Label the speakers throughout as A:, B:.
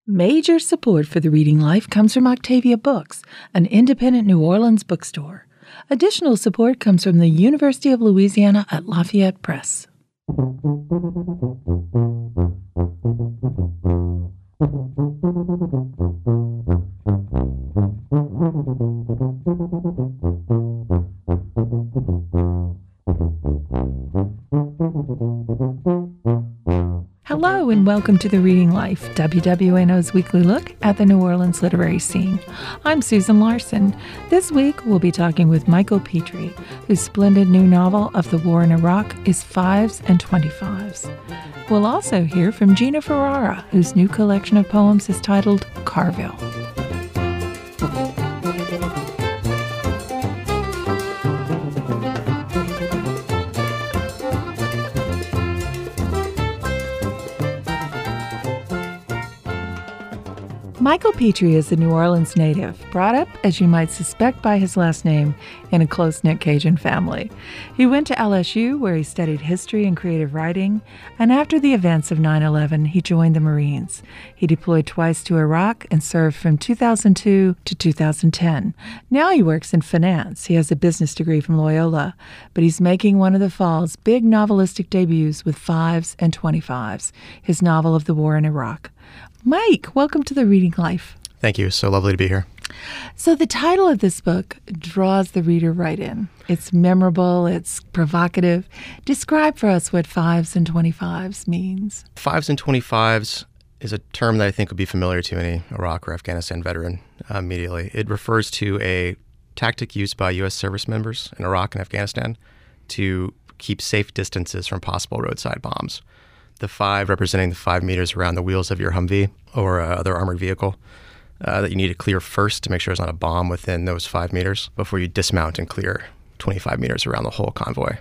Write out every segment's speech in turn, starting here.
A: Major support for the Reading Life comes from Octavia Books, an independent New Orleans bookstore. Additional support comes from the University of Louisiana at Lafayette Press. Hello and welcome to The Reading Life, WWNO's weekly look at the New Orleans literary scene. I'm Susan Larson. This week we'll be talking with Michael Petrie, whose splendid new novel of the war in Iraq is Fives and 25s. We'll also hear from Gina Ferrara, whose new collection of poems is titled Carville. Michael Petrie is a New Orleans native, brought up, as you might suspect by his last name, in a close-knit Cajun family. He went to LSU, where he studied history and creative writing, and after the events of 9/11, he joined the Marines. He deployed twice to Iraq and served from 2002 to 2010. Now he works in finance. He has a business degree from Loyola, but he's making one of the fall's big novelistic debuts with Fives and 25s, his novel of the war in Iraq. Mike, welcome to The Reading Life.
B: Thank you. So lovely to be here.
A: So the title of this book draws the reader right in. It's memorable. It's provocative. Describe for us what Fives and 25s means.
B: Fives and 25s is a term that I think would be familiar to any Iraq or Afghanistan veteran immediately. It refers to a tactic used by U.S. service members in Iraq and Afghanistan to keep safe distances from possible roadside bombs. The 5 representing the 5 meters around the wheels of your Humvee or other armored vehicle that you need to clear first to make sure there's not a bomb within those 5 meters before you dismount and clear 25 meters around the whole convoy.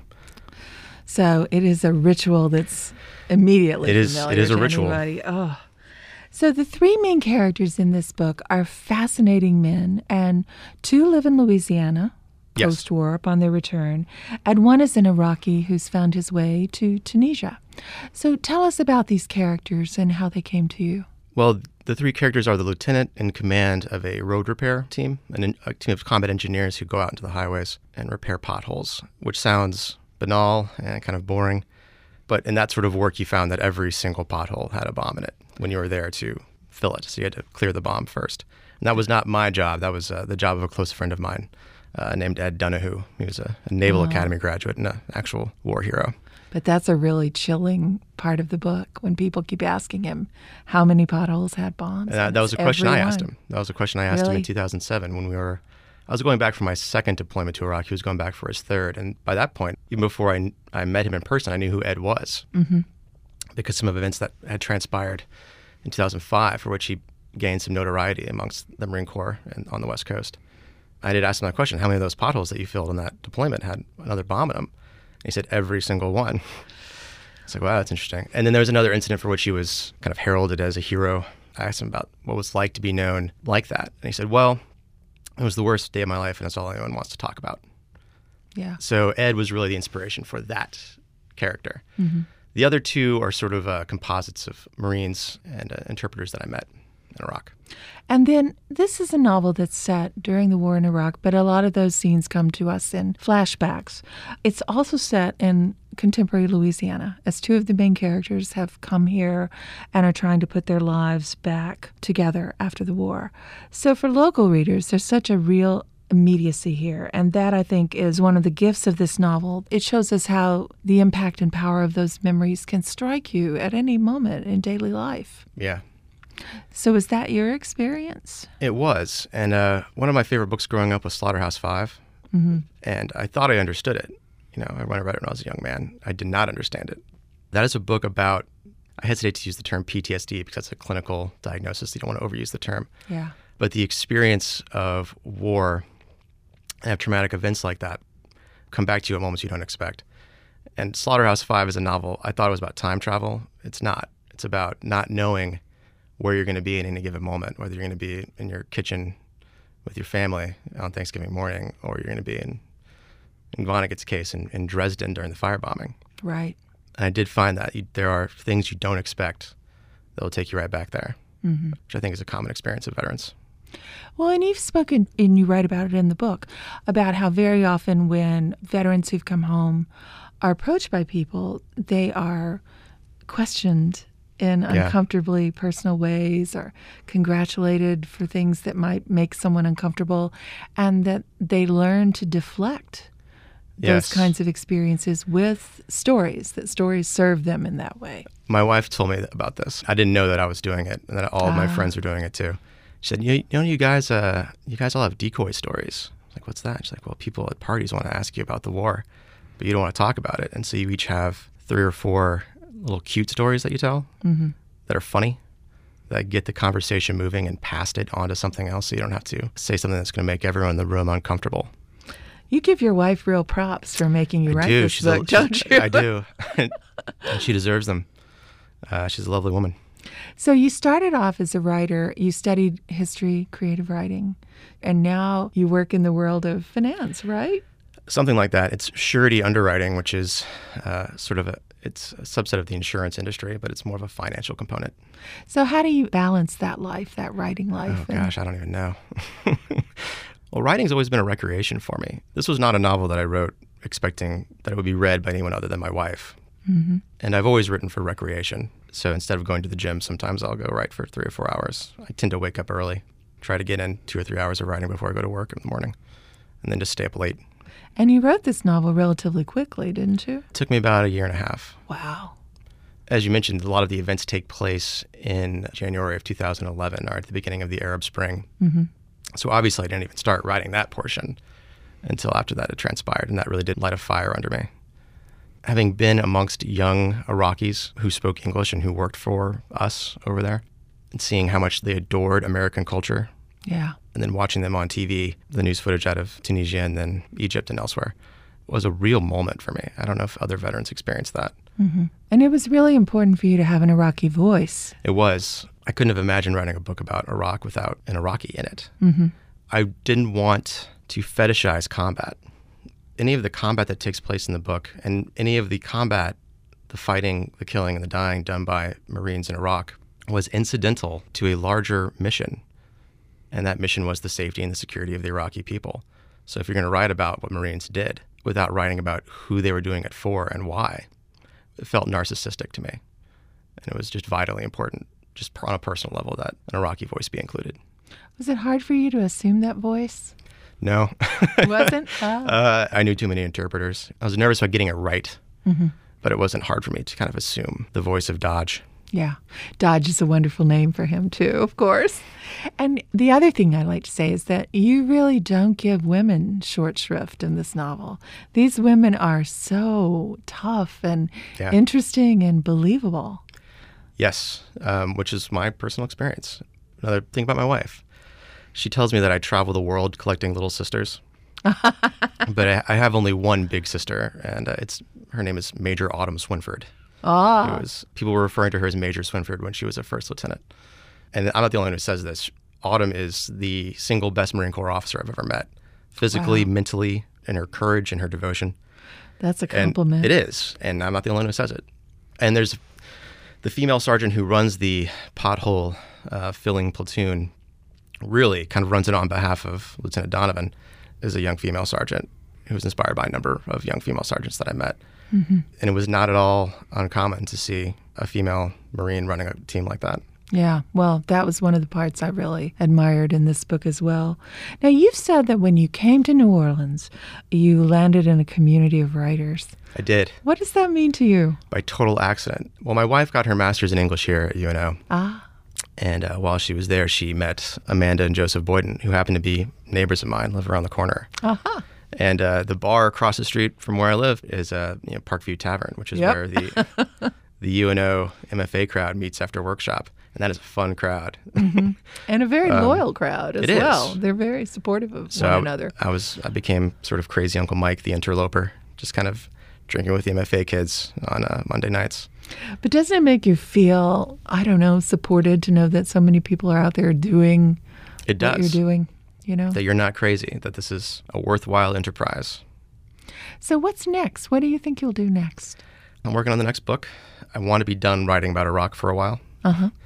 A: So it is a ritual that's immediately familiar
B: It is a
A: to
B: ritual.
A: Anybody. Oh. So the 3 main characters in this book are fascinating men, and 2 live in Louisiana post-war upon their return, and 1 is an Iraqi who's found his way to Tunisia. So tell us about these characters and how they came to you.
B: Well, the 3 characters are the lieutenant in command of a road repair team, a team of combat engineers who go out into the highways and repair potholes, which sounds banal and kind of boring. But in that sort of work, you found that every single pothole had a bomb in it when you were there to fill it. So you had to clear the bomb first. And that was not my job. That was the job of a close friend of mine named Ed Donahue. He was a Naval Academy graduate and an actual war hero.
A: But that's a really chilling part of the book when people keep asking him how many potholes had bombs.
B: And that was a question I asked him. That was a question I asked him
A: Really?
B: in 2007 when I was going back for my second deployment to Iraq. He was going back for his third. And by that point, even before I met him in person, I knew who Ed was. Mm-hmm. Because some of events that had transpired in 2005 for which he gained some notoriety amongst the Marine Corps and on the West Coast. I did ask him that question, how many of those potholes that you filled on that deployment had another bomb in them? And he said, every single one. I was like, wow, that's interesting. And then there was another incident for which he was kind of heralded as a hero. I asked him about what it was like to be known like that. And he said, well, it was the worst day of my life, and that's all anyone wants to talk about.
A: Yeah.
B: So Ed was really the inspiration for that character. Mm-hmm. The other 2 are sort of composites of Marines and interpreters that I met in Iraq.
A: And then this is a novel that's set during the war in Iraq, but a lot of those scenes come to us in flashbacks. It's also set in contemporary Louisiana, as 2 of the main characters have come here and are trying to put their lives back together after the war. So for local readers, there's such a real immediacy here, and that, I think, is one of the gifts of this novel. It shows us how the impact and power of those memories can strike you at any moment in daily life.
B: Yeah.
A: So is that your experience?
B: It was. And one of my favorite books growing up was Slaughterhouse-Five. Mm-hmm. And I thought I understood it. When I read it when I was a young man, I did not understand it. That is a book about, I hesitate to use the term PTSD because it's a clinical diagnosis. You don't want to overuse the term.
A: Yeah.
B: But the experience of war and have traumatic events like that come back to you at moments you don't expect. And Slaughterhouse-Five is a novel. I thought it was about time travel. It's not. It's about not knowing where you're going to be in any given moment, whether you're going to be in your kitchen with your family on Thanksgiving morning, or you're going to be in Vonnegut's case in Dresden during the firebombing.
A: Right.
B: And I did find that there are things you don't expect that will take you right back there. which I think is a common experience of veterans.
A: Well, and you've spoken, and you write about it in the book, about how very often when veterans who've come home are approached by people, they are questioned in uncomfortably personal ways or congratulated for things that might make someone uncomfortable, and that they learn to deflect those kinds of experiences with stories, that stories serve them in that way.
B: My wife told me about this. I didn't know that I was doing it and that all of my friends were doing it too. She said, you guys all have decoy stories. I was like, what's that? She's like, well, people at parties want to ask you about the war, but you don't want to talk about it. And so you each have 3 or 4 little cute stories that you tell that are funny, that get the conversation moving and passed it on to something else, so you don't have to say something that's going to make everyone in the room uncomfortable.
A: You give your wife real props for making you write this book, don't you?
B: I do. And she deserves them. She's a lovely woman.
A: So you started off as a writer. You studied history, creative writing, and now you work in the world of finance, right?
B: Something like that. It's surety underwriting, which is it's a subset of the insurance industry, but it's more of a financial component.
A: So how do you balance that life, that writing life?
B: Oh, gosh, I don't even know. Well, writing's always been a recreation for me. This was not a novel that I wrote expecting that it would be read by anyone other than my wife. And I've always written for recreation. So instead of going to the gym, sometimes I'll go write for 3 or 4 hours. I tend to wake up early, try to get in 2 or 3 hours of writing before I go to work in the morning, and then just stay up late.
A: And you wrote this novel relatively quickly, didn't you?
B: It took me about 1.5 years.
A: Wow.
B: As you mentioned, a lot of the events take place in January of 2011, or at the beginning of the Arab Spring. So obviously I didn't even start writing that portion until after that had transpired, and that really did light a fire under me. Having been amongst young Iraqis who spoke English and who worked for us over there, and seeing how much they adored American culture, and then watching them on TV, the news footage out of Tunisia and then Egypt and elsewhere, was a real moment for me. I don't know if other veterans experienced that.
A: And it was really important for you to have an Iraqi voice.
B: It was. I couldn't have imagined writing a book about Iraq without an Iraqi in it. I didn't want to fetishize combat. Any of the combat that takes place in the book, and any of the combat, the fighting, the killing, and the dying done by Marines in Iraq, was incidental to a larger mission. And that mission was the safety and the security of the Iraqi people. So if you're going to write about what Marines did without writing about who they were doing it for and why, it felt narcissistic to me. And it was just vitally important, just on a personal level, that an Iraqi voice be included.
A: Was it hard for you to assume that voice?
B: No.
A: It wasn't? Oh.
B: I knew too many interpreters. I was nervous about getting it right, but it wasn't hard for me to kind of assume the voice of Dodge.
A: Yeah. Dodge is a wonderful name for him, too, of course. And the other thing I like to say is that you really don't give women short shrift in this novel. These women are so tough and interesting and believable.
B: Yes, which is my personal experience. Another thing about my wife. She tells me that I travel the world collecting little sisters. But I have only one big sister, and her name is Major Autumn Swinford. People were referring to her as Major Swinford when she was a first lieutenant. And I'm not the only one who says this. Autumn is the single best Marine Corps officer I've ever met. Physically, mentally, in her courage and her devotion.
A: That's a compliment.
B: And it is. And I'm not the only one who says it. And there's the female sergeant who runs the pothole filling platoon, really kind of runs it on behalf of Lieutenant Donovan, is a young female sergeant who was inspired by a number of young female sergeants that I met. And it was not at all uncommon to see a female Marine running a team like that.
A: Yeah, well, that was one of the parts I really admired in this book as well. Now, you've said that when you came to New Orleans, you landed in a community of writers.
B: I did.
A: What does that mean to you?
B: By total accident. Well, my wife got her master's in English here at UNO. And while she was there, she met Amanda and Joseph Boyden, who happened to be neighbors of mine, live around the corner. And the bar across the street from where I live is Parkview Tavern, which is where the UNO MFA crowd meets after workshop. And that is a fun crowd.
A: And a very loyal crowd as well.
B: Is.
A: They're very supportive of one another.
B: I became sort of crazy Uncle Mike, the interloper, just kind of drinking with the MFA kids on Monday nights.
A: But doesn't it make you feel, I don't know, supported to know that so many people are out there doing what you're doing? You know?
B: That you're not crazy, that this is a worthwhile enterprise.
A: So what's next? What do you think you'll do next?
B: I'm working on the next book. I want to be done writing about Iraq for a while.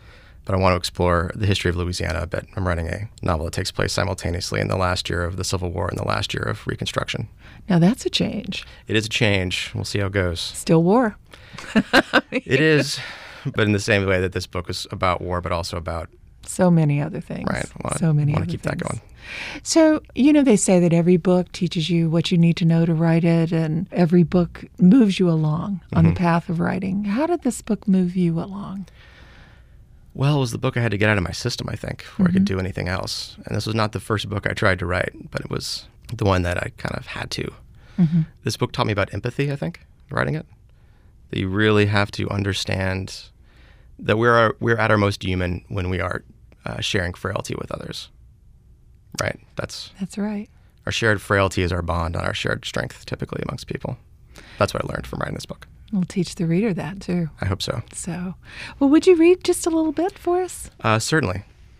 B: but I want to explore the history of Louisiana a bit. I'm writing a novel that takes place simultaneously in the last year of the Civil War and the last year of Reconstruction.
A: Now that's a change.
B: It is a change. We'll see how it goes.
A: Still war.
B: It is, but in the same way that this book is about war, but also about
A: so many other things.
B: Right.
A: So many
B: I want
A: other
B: to keep
A: things.
B: that going.
A: So, they say that every book teaches you what you need to know to write it, and every book moves you along on the path of writing. How did this book move you along?
B: Well, it was the book I had to get out of my system, I think, before I could do anything else. And this was not the first book I tried to write, but it was the one that I kind of had to. This book taught me about empathy, I think, writing it. That you really have to understand that we're at our most human when we are sharing frailty with others. Right? That's
A: right.
B: Our shared frailty is our bond, not our shared strength, typically, amongst people. That's what I learned from writing this book.
A: We'll teach the reader that, too.
B: I hope so.
A: Well, would you read just a little bit for us?
B: Certainly.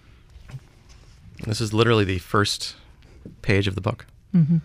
B: This is literally the first page of the book.
A: Mm-hmm.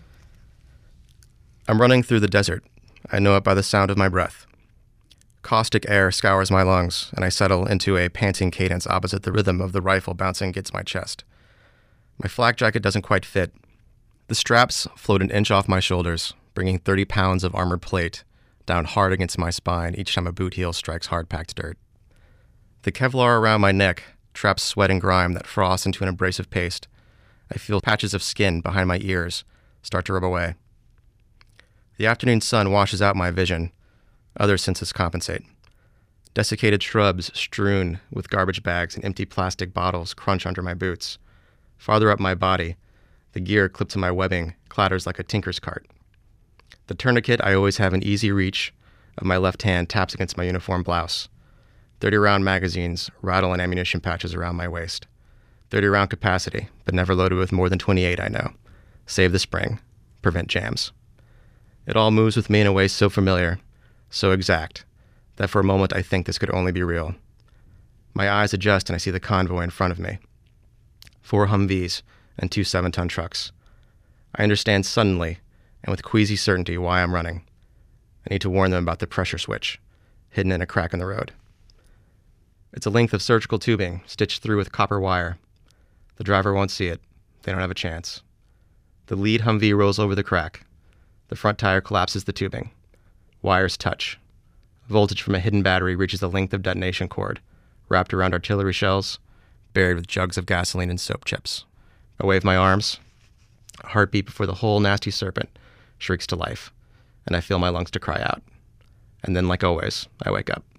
B: I'm running through the desert. I know it by the sound of my breath. Caustic air scours my lungs, and I settle into a panting cadence opposite the rhythm of the rifle bouncing against my chest. My flak jacket doesn't quite fit. The straps float an inch off my shoulders, bringing 30 pounds of armored plate down hard against my spine each time a boot heel strikes hard-packed dirt. The Kevlar around my neck traps sweat and grime that frosts into an abrasive paste. I feel patches of skin behind my ears start to rub away. The afternoon sun washes out my vision. Other senses compensate. Desiccated shrubs strewn with garbage bags and empty plastic bottles crunch under my boots. Farther up my body, the gear clipped to my webbing clatters like a tinker's cart. The tourniquet I always have in easy reach of my left hand taps against my uniform blouse. 30-round magazines rattle in ammunition patches around my waist. 30-round capacity, but never loaded with more than 28, I know. Save the spring. Prevent jams. It all moves with me in a way so familiar, so exact, that for a moment I think this could only be real. My eyes adjust and I see the convoy in front of me. 4 Humvees and 2 7-ton trucks. I understand suddenly and with queasy certainty why I'm running. I need to warn them about the pressure switch, hidden in a crack in the road. It's a length of surgical tubing stitched through with copper wire. The driver won't see it. They don't have a chance. The lead Humvee rolls over the crack. The front tire collapses the tubing. Wires touch. Voltage from a hidden battery reaches the length of detonation cord, wrapped around artillery shells, buried with jugs of gasoline and soap chips. I wave my arms. A heartbeat before the whole nasty serpent shrieks to life, and I feel my lungs to cry out. And then, like always, I wake up.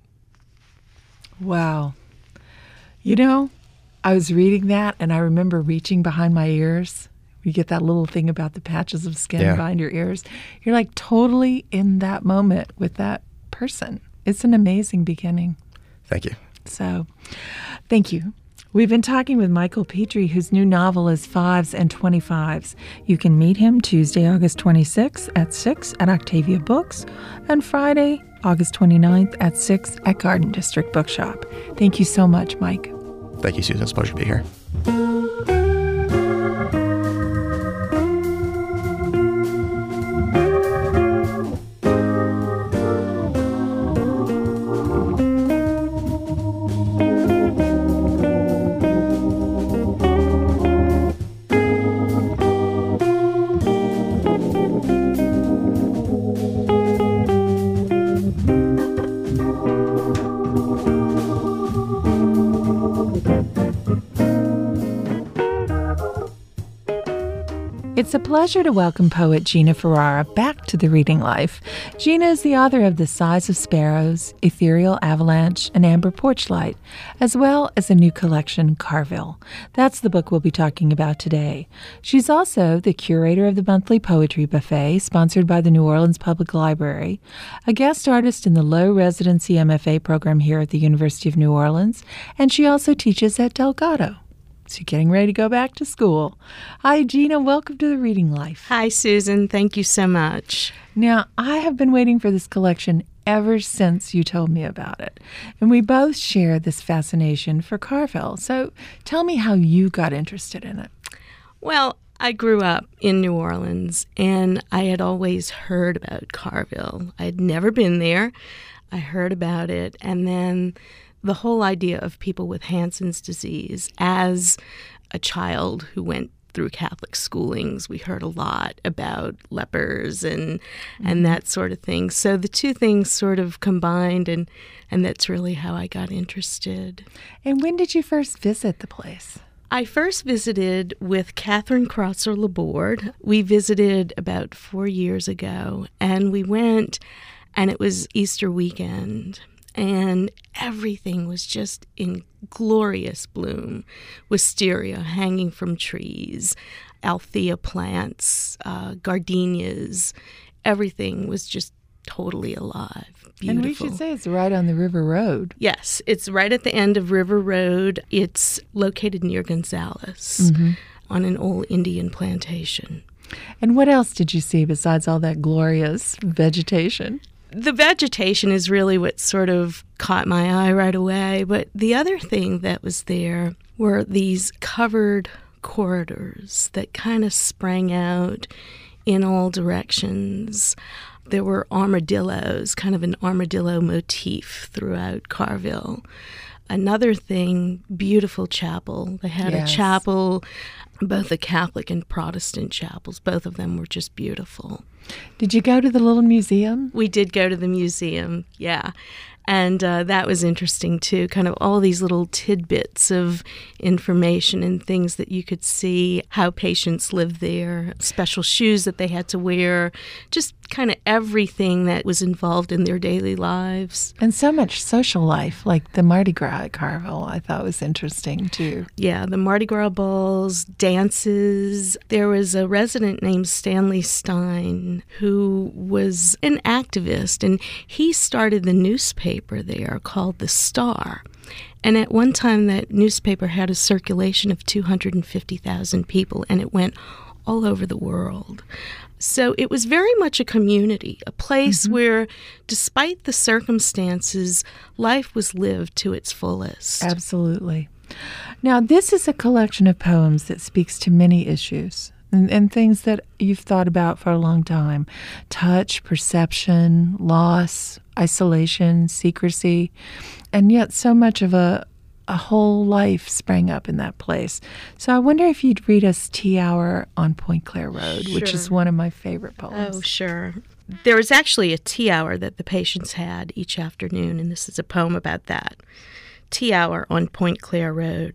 A: Wow. I was reading that, and I remember reaching behind my ears. You get that little thing about the patches of skin behind your ears. You're like totally in that moment with that person. It's an amazing beginning.
B: Thank you.
A: So, thank you. We've been talking with Michael Petrie, whose new novel is 5s and 25s. You can meet him Tuesday, August 26th at 6 at Octavia Books, and Friday, August 29th at 6 at Garden District Bookshop. Thank you so much, Mike.
B: Thank you, Susan. It's a pleasure to be here.
A: It's a pleasure to welcome poet Gina Ferrara back to the Reading Life. Gina is the author of The Size of Sparrows, Ethereal Avalanche, and Amber Porchlight, as well as a new collection, Carville. That's the book we'll be talking about today. She's also the curator of the monthly poetry buffet, sponsored by the New Orleans Public Library, a guest artist in the low residency MFA program here at the University of New Orleans, and she also teaches at Delgado. So you're getting ready to go back to school. Hi, Gina. Welcome to the Reading Life.
C: Hi, Susan. Thank you so much.
A: Now, I have been waiting for this collection ever since you told me about it. And we both share this fascination for Carville. So tell me how you got interested in it.
C: Well, I grew up in New Orleans, and I had always heard about Carville. I had never been there. I heard about it, and then the whole idea of people with Hansen's disease. As a child who went through Catholic schoolings, we heard a lot about lepers and that sort of thing. So the two things sort of combined, and that's really how I got interested.
A: And when did you first visit the place?
C: I first visited with Catherine Crosser-Laborde. We visited about 4 years ago, and we went, and it was Easter weekend, and everything was just in glorious bloom. Wisteria hanging from trees, althea plants, gardenias. Everything was just totally alive. Beautiful.
A: And we should say it's right on the River Road.
C: Yes, it's right at the end of River Road. It's located near Gonzales on an old Indian plantation.
A: And what else did you see besides all that glorious vegetation?
C: The vegetation is really what sort of caught my eye right away. But the other thing that was there were these covered corridors that kind of sprang out in all directions. There were armadillos, kind of an armadillo motif throughout Carville. Another thing, beautiful chapel. They had a chapel, both the Catholic and Protestant chapels. Both of them were just beautiful.
A: Did you go to the little museum?
C: We did go to the museum, yeah. And that was interesting, too, kind of all these little tidbits of information and things that you could see, how patients lived there, special shoes that they had to wear, just kind of everything that was involved in their daily lives.
A: And so much social life, like the Mardi Gras at Carville, I thought was interesting, too.
C: Yeah, the Mardi Gras balls, dances. There was a resident named Stanley Stein who was an activist, and he started the newspaper there called The Star. And at one time, that newspaper had a circulation of 250,000 people, and it went all over the world. So it was very much a community, a place where, despite the circumstances, life was lived to its fullest.
A: Absolutely. Now, this is a collection of poems that speaks to many issues and things that you've thought about for a long time. Touch, perception, loss, isolation, secrecy, and yet so much of a whole life sprang up in that place. So I wonder if you'd read us Tea Hour on Point Claire Road, which is one of my favorite poems.
C: Oh, sure. There was actually a tea hour that the patients had each afternoon, and this is a poem about that. Tea Hour on Point Claire Road.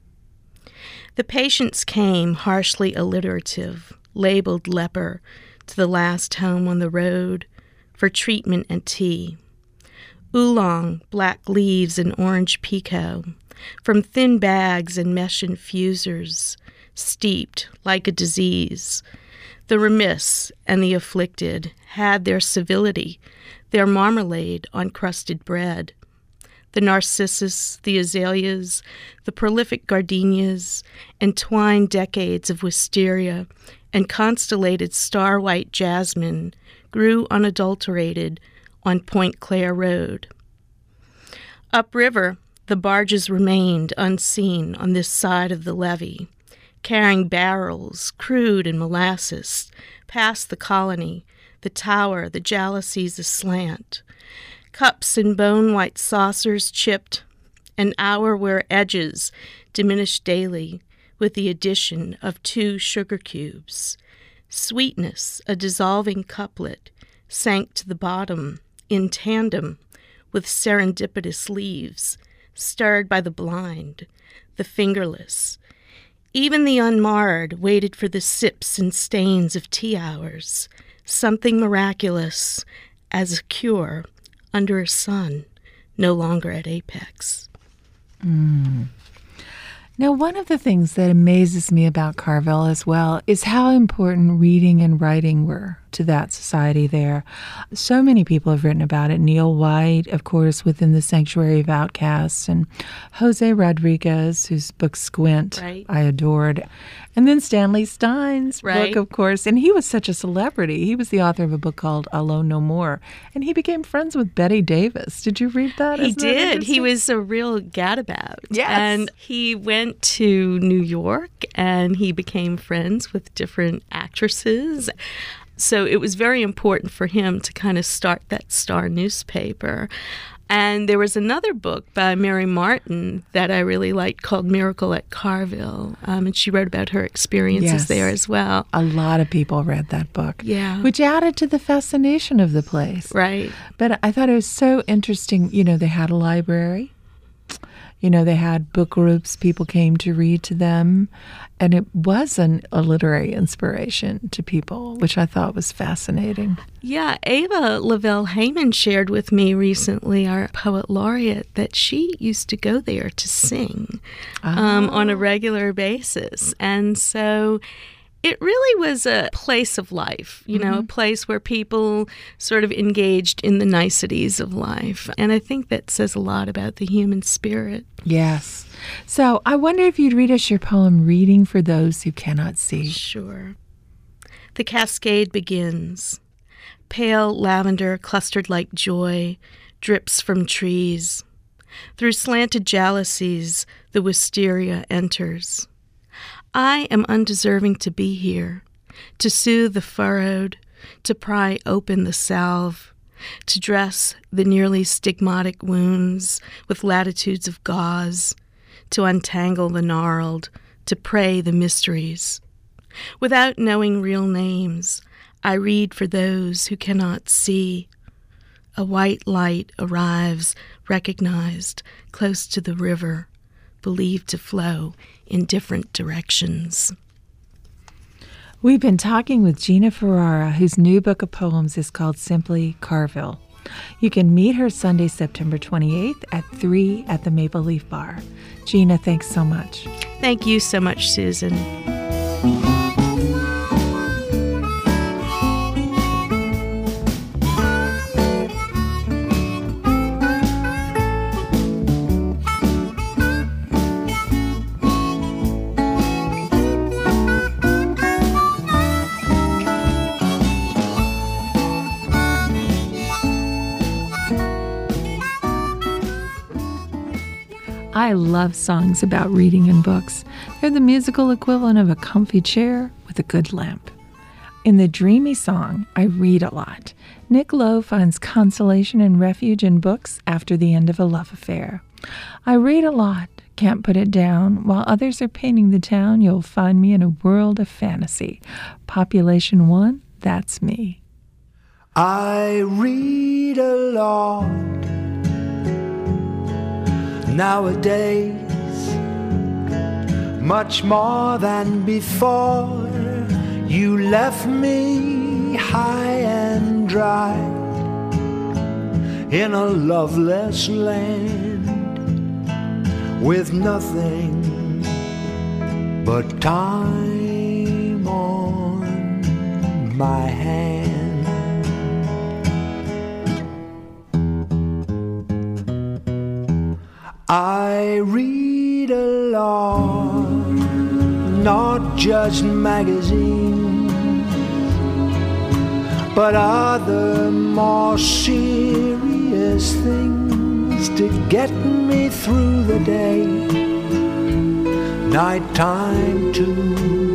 C: The patients came, harshly alliterative, labeled leper, to the last home on the road for treatment and tea. Oolong, black leaves, and orange pekoe, from thin bags and mesh infusers, steeped like a disease. The remiss and the afflicted had their civility, their marmalade on crusted bread. The narcissus, the azaleas, the prolific gardenias, entwined decades of wisteria and constellated star-white jasmine grew unadulterated on Point Claire Road. Upriver, the barges remained unseen on this side of the levee, carrying barrels, crude and molasses, past the colony, the tower, the jalousies aslant. Cups and bone-white saucers chipped, an hour where edges diminished daily with the addition of 2 sugar cubes. Sweetness, a dissolving couplet, sank to the bottom in tandem with serendipitous leaves, stirred by the blind, the fingerless. Even the unmarred waited for the sips and stains of tea hours, something miraculous as a cure under a sun no longer at apex.
A: Now, one of the things that amazes me about Carville as well is how important reading and writing were to that society there. So many people have written about it. Neil White, of course, within the Sanctuary of Outcasts, and Jose Rodriguez, whose book Squint I adored. And then Stanley Stein's book, of course. And he was such a celebrity. He was the author of a book called Alone No More. And he became friends with Betty Davis. Did you read that?
C: He did. He was a real gadabout.
A: Yes.
C: And he went to New York and he became friends with different actresses. So it was very important for him to kind of start that Star newspaper. And there was another book by Mary Martin that I really liked called Miracle at Carville. And she wrote about her experiences there as well.
A: A lot of people read that book.
C: Yeah.
A: Which added to the fascination of the place.
C: Right.
A: But I thought it was so interesting. You know, they had a library. You know, they had book groups. People came to read to them. And it was a literary inspiration to people, which I thought was fascinating.
C: Yeah, Ava Lavelle Heyman shared with me recently, our poet laureate, that she used to go there to sing on a regular basis. And so it really was a place of life, you know, a place where people sort of engaged in the niceties of life. And I think that says a lot about the human spirit.
A: Yes. So I wonder if you'd read us your poem, Reading for Those Who Cannot See.
C: Sure. The cascade begins. Pale lavender clustered like joy drips from trees. Through slanted jalousies, the wisteria enters. I am undeserving to be here, to soothe the furrowed, to pry open the salve, to dress the nearly stigmatic wounds with latitudes of gauze, to untangle the gnarled, to pray the mysteries. Without knowing real names, I read for those who cannot see. A white light arrives, recognized, close to the river, believed to flow in different directions.
A: We've been talking with Gina Ferrara, whose new book of poems is called Simply Carville. You can meet her Sunday, September 28th at 3 at the Maple Leaf Bar. Gina, thanks so much.
C: Thank you so much, Susan.
A: I love songs about reading and books. They're the musical equivalent of a comfy chair with a good lamp. In the dreamy song, I Read a Lot, Nick Lowe finds consolation and refuge in books after the end of a love affair. I read a lot, can't put it down. While others are painting the town, you'll find me in a world of fantasy. Population 1, that's me.
D: I read a lot nowadays, much more than before. You left me high and dry in a loveless land with nothing but time on my hand. I read a lot, not just magazines, but other more serious things to get me through the day. Nighttime too,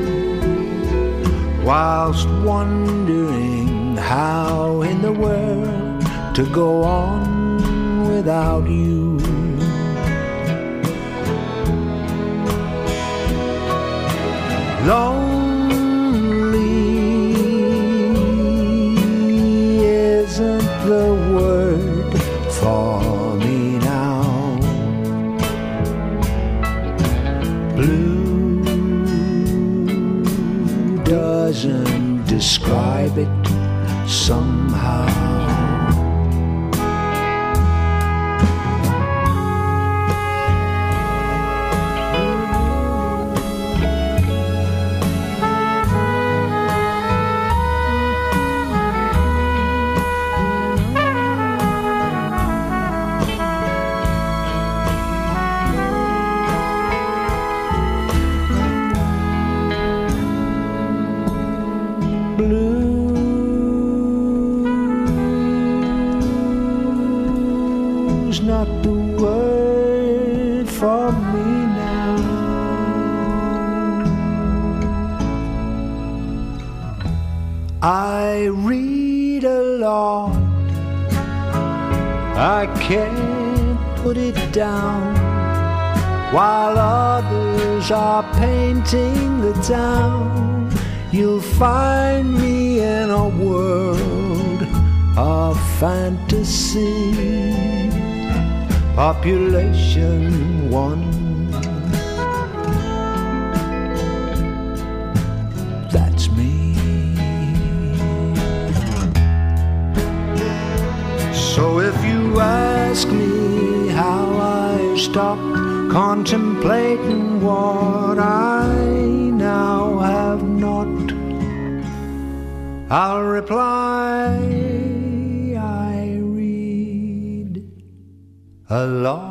D: whilst wondering how in the world to go on without you. Lonely isn't the word for me now. Blue doesn't describe it somehow. Blue's not the word for me now. I read a lot, I can't put it down, while others are painting the town. You'll find me in a world of fantasy. Population 1. That's me. So if you ask me how I stopped contemplating what I now have not, I'll reply, I read a lot.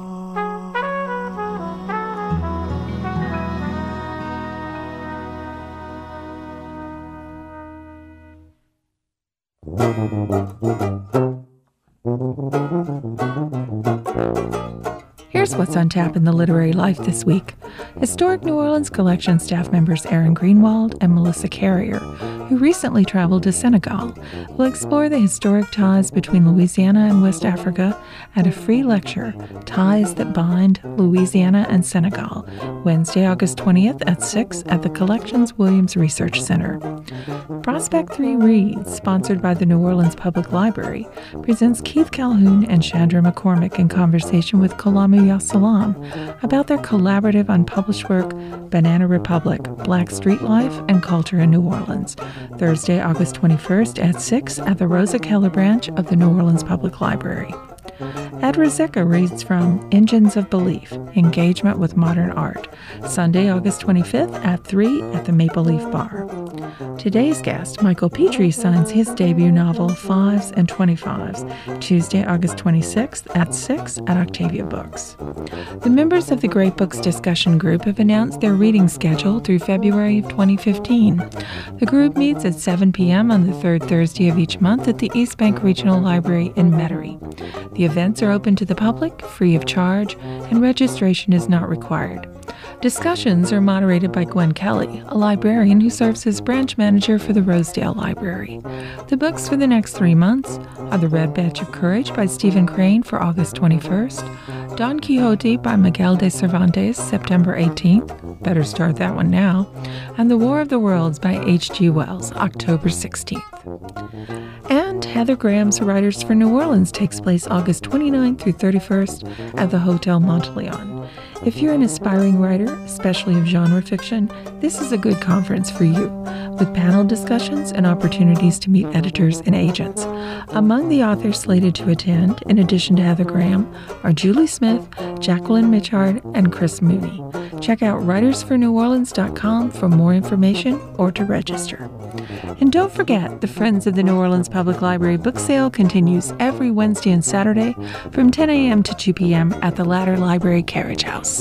A: Here's what's on tap in the literary life this week. Historic New Orleans Collection staff members Aaron Greenwald and Melissa Carrier, who recently traveled to Senegal, will explore the historic ties between Louisiana and West Africa at a free lecture, Ties That Bind Louisiana and Senegal, Wednesday, August 20th at 6 at the Collections Williams Research Center. Prospect 3 Reads, sponsored by the New Orleans Public Library, presents Keith Calhoun and Chandra McCormick in conversation with Kalamu Yasalam about their collaborative unpublished work, Banana Republic, Black Street Life and Culture in New Orleans, Thursday, August 21st at 6 at the Rosa Keller branch of the New Orleans Public Library. Ed Rizeka reads from Engines of Belief, Engagement with Modern Art, Sunday, August 25th at 3 at the Maple Leaf Bar. Today's guest, Michael Petrie, signs his debut novel, Fives and 25s, Tuesday, August 26th at 6 at Octavia Books. The members of the Great Books Discussion Group have announced their reading schedule through February of 2015. The group meets at 7 p.m. on the third Thursday of each month at the East Bank Regional Library in Metairie. The events are open to the public, free of charge, and registration is not required. Discussions are moderated by Gwen Kelly, a librarian who serves as branch manager for the Rosedale Library. The books for the next 3 months are The Red Badge of Courage by Stephen Crane for August 21st, Don Quixote by Miguel de Cervantes, September 18th, better start that one now, and The War of the Worlds by H.G. Wells, October 16th. And Heather Graham's Writers for New Orleans takes place August 29th through 31st at the Hotel Monteleone. If you're an aspiring writer, especially of genre fiction, this is a good conference for you, with panel discussions and opportunities to meet editors and agents. Among the authors slated to attend, in addition to Heather Graham, are Julie Smith, Jacqueline Mitchard, and Chris Mooney. Check out writersforneworleans.com for more information or to register. And don't forget, the Friends of the New Orleans Public Library book sale continues every Wednesday and Saturday from 10 a.m. to 2 p.m. at the Ladder Library Carriage House.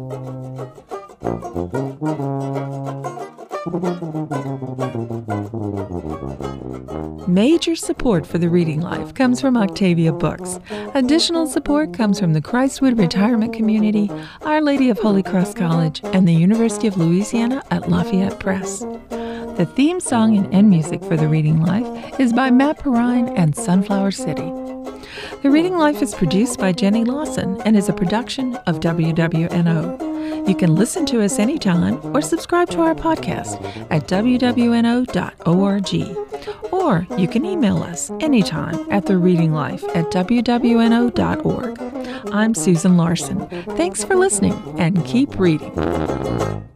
A: Major support for the Reading Life comes from Octavia Books. Additional support comes from the Christwood Retirement Community, Our Lady of Holy Cross College, and the University of Louisiana at Lafayette Press. The theme song and end music for The Reading Life is by Matt Perrine and Sunflower City. The Reading Life is produced by Jenny Lawson and is a production of WWNO. You can listen to us anytime or subscribe to our podcast at wwno.org. Or you can email us anytime at thereadinglife@wwno.org. I'm Susan Larson. Thanks for listening and keep reading.